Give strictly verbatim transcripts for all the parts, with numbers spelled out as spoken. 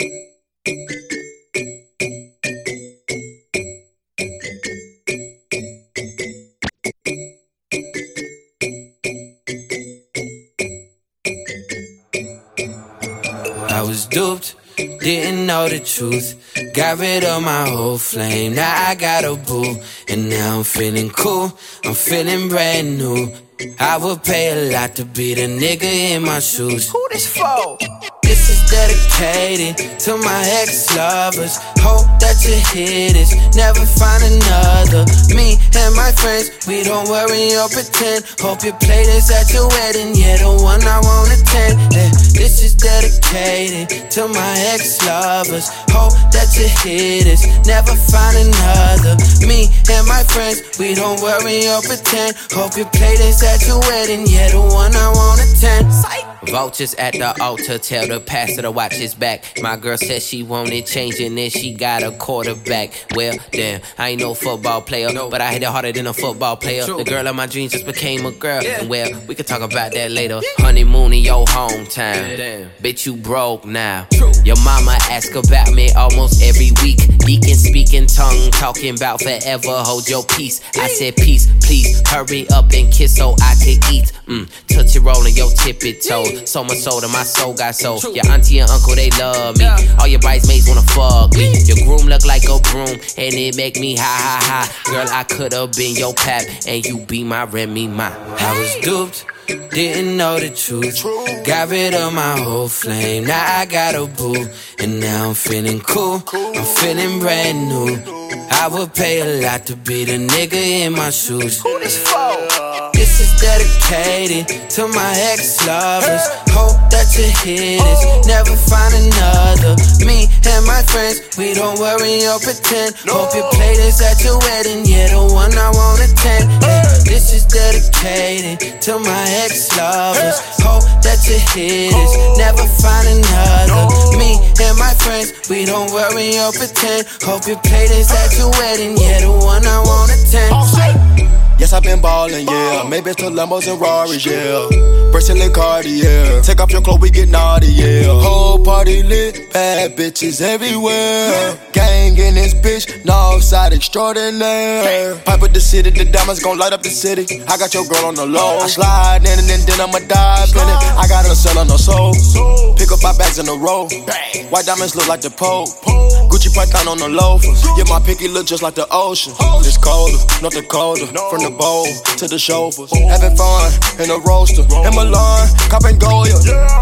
I was duped, didn't know the truth. Got rid of my whole flame, now I got a boo. And now I'm feeling cool, I'm feeling brand new. I would pay a lot to be the nigga in my shoes. Who this for? This is dedicated to my ex-lovers. Hope that you hear this, never find another. Me and my friends, we don't worry or pretend. Hope you play this at your wedding, yeah, the one I won't attend. Yeah, this is dedicated to my ex-lovers. Hope that you hear this, never find another. Me and my friends, we don't worry or pretend. Hope you play this at your wedding, yeah, the one I won't attend. Psych. Vultures at the altar, tell the pastor to watch his back. My girl said she wanted changing and she got a quarterback. Well, damn, I ain't no football player, no. But I hit it harder than a football player. True. The girl of my dreams just became a girl, yeah. And well, we can talk about that later. Yeah. Honeymoon in your hometown, damn. Bitch, you broke now. True. Your mama ask about me almost every week. Deacon speaking tongue, talking about forever, hold your peace. I said peace, please, hurry up and kiss so I could eat. Mm, touch it rolling your tippy toe. So much so that my soul got soul. Your auntie and uncle, they love me. All your bridesmaids wanna fuck me. Your groom look like a broom, and it make me ha ha ha. Girl, I could've been your pap, and you be my Remy Ma. I was duped, didn't know the truth. Got rid of my whole flame, now I got a boo. And now I'm feeling cool, I'm feeling brand new. I would pay a lot to be the nigga in my shoes. Who this for? This is dedicated to my ex-lovers. Hope that you hear this, never find another. Me and my friends, we don't worry or pretend. Hope you play this at your wedding, yeah, the one I won't attend. Yeah, this is dedicated to my ex-lovers. Hope that you hear this, never find another. Me and my friends, we don't worry or pretend. Hope you play this at your wedding, yeah, the one I won't attend. Yes, I've been ballin', yeah. Maybe it's to Lambos and Rarries, yeah. Bracelet Cartier. Take off your clothes, we get naughty, yeah. Whole party lit, bad bitches everywhere. Gang in this bitch, Northside extraordinaire. Pipe with the city, the diamonds gon' light up the city. I got your girl on the low. I slide in and then, then I'ma dive in it. I got her selling her soul. Pick up my bags in a row. White diamonds look like the Pope. Gucci Python on the loafers. Yeah, my pinky look just like the ocean. It's colder, not the colder. From the bowl to the chauffeurs. Having fun in the roaster. In Milan, copping Goya.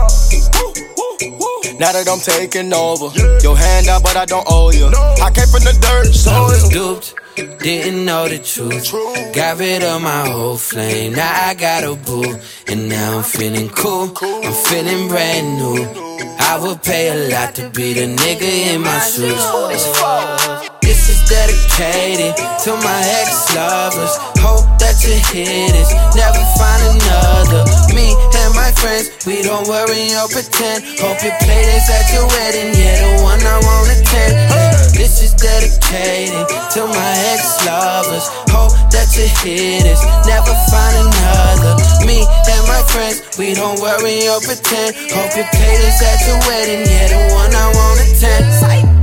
Now that I'm taking over, your hand out, but I don't owe you. I came from the dirt, so I was duped, didn't know the truth. Got rid of my whole flame, now I got a boo. And now I'm feeling cool, I'm feeling brand new. I would pay a lot to be the nigga in my shoes. This is dedicated to my ex-lovers. Hope that you hear this, never find another. Me and my friends, we don't worry or pretend. Hope you play this at your wedding, yeah, the one I won't attend. This is dedicated to my ex-lovers. Hope that you hear this, never find another. Me and my friends, we don't worry or pretend. Hope you play this at your wedding, yeah, the one I won't attend.